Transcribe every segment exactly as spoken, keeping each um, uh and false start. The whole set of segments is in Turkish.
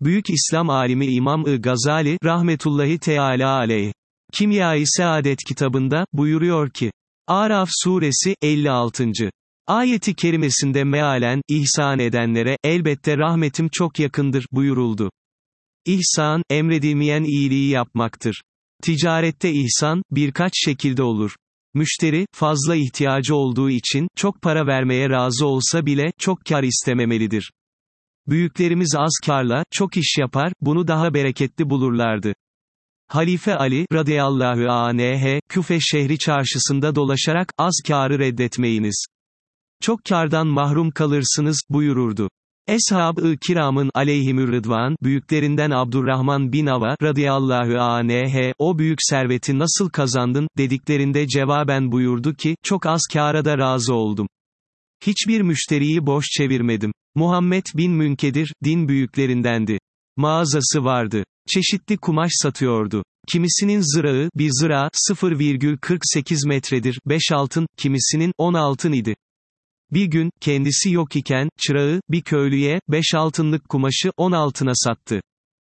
Büyük İslam alimi İmam-ı Gazali, rahmetullahi teâlâ aleyh, Kimya-i Saadet kitabında, buyuruyor ki, Araf suresi, elli altıncı ayeti kerimesinde mealen, ihsan edenlere, elbette rahmetim çok yakındır, buyuruldu. İhsan, emredilmeyen iyiliği yapmaktır. Ticarette ihsan, birkaç şekilde olur. Müşteri, fazla ihtiyacı olduğu için, çok para vermeye razı olsa bile, çok kar istememelidir. Büyüklerimiz az kârla, çok iş yapar, bunu daha bereketli bulurlardı. Halife Ali, radıyallahu anh, Küfe şehri çarşısında dolaşarak, az kârı reddetmeyiniz. Çok kârdan mahrum kalırsınız, buyururdu. Eshab-ı kiramın aleyhimürrıdvan, büyüklerinden Abdurrahman bin Avf, radıyallahu anh, o büyük serveti nasıl kazandın, dediklerinde cevaben buyurdu ki, çok az kâra da razı oldum. Hiçbir müşteriyi boş çevirmedim. Muhammed bin Münkedir, din büyüklerindendi. Mağazası vardı. Çeşitli kumaş satıyordu. Kimisinin zırağı, bir zıra, sıfır virgül kırk sekiz metredir, beş altın, kimisinin, on altın idi. Bir gün, kendisi yok iken, çırağı, bir köylüye, beş altınlık kumaşı, on altına sattı.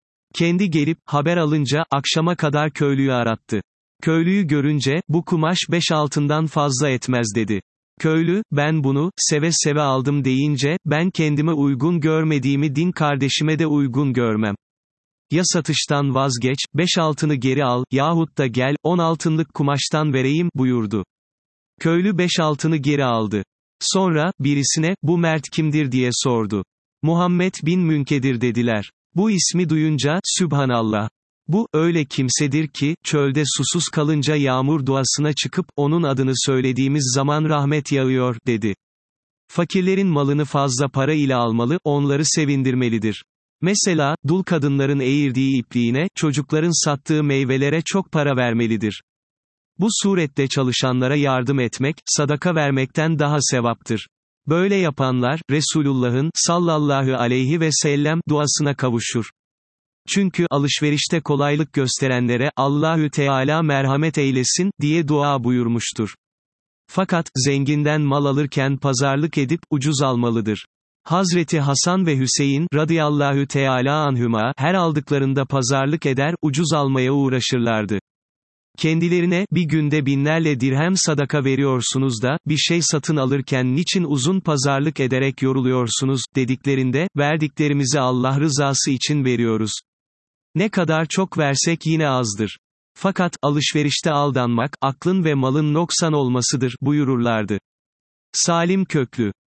Kendi gelip, haber alınca, akşama kadar köylüyü arattı. Köylüyü görünce, bu kumaş beş altından fazla etmez dedi. Köylü, ben bunu, seve seve aldım deyince, ben kendime uygun görmediğimi din kardeşime de uygun görmem. Ya satıştan vazgeç, beş altını geri al, yahut da gel, on altınlık kumaştan vereyim, buyurdu. Köylü beş altını geri aldı. Sonra, birisine, bu mert kimdir diye sordu. Muhammed bin Münkedir dediler. Bu ismi duyunca, Sübhanallah. Bu, öyle kimsedir ki, çölde susuz kalınca yağmur duasına çıkıp, onun adını söylediğimiz zaman rahmet yağıyor, dedi. Fakirlerin malını fazla para ile almalı, onları sevindirmelidir. Mesela, dul kadınların eğirdiği ipliğine, çocukların sattığı meyvelere çok para vermelidir. Bu surette çalışanlara yardım etmek, sadaka vermekten daha sevaptır. Böyle yapanlar, Resulullah'ın, sallallahu aleyhi ve sellem, duasına kavuşur. Çünkü, alışverişte kolaylık gösterenlere, Allahü Teala merhamet eylesin, diye dua buyurmuştur. Fakat, zenginden mal alırken pazarlık edip, ucuz almalıdır. Hazreti Hasan ve Hüseyin, radıyallahu teala anhüma, her aldıklarında pazarlık eder, ucuz almaya uğraşırlardı. Kendilerine, bir günde binlerle dirhem sadaka veriyorsunuz da, bir şey satın alırken niçin uzun pazarlık ederek yoruluyorsunuz, dediklerinde, verdiklerimizi Allah rızası için veriyoruz. Ne kadar çok versek yine azdır. Fakat, alışverişte aldanmak, aklın ve malın noksan olmasıdır, buyururlardı. Salim Köklü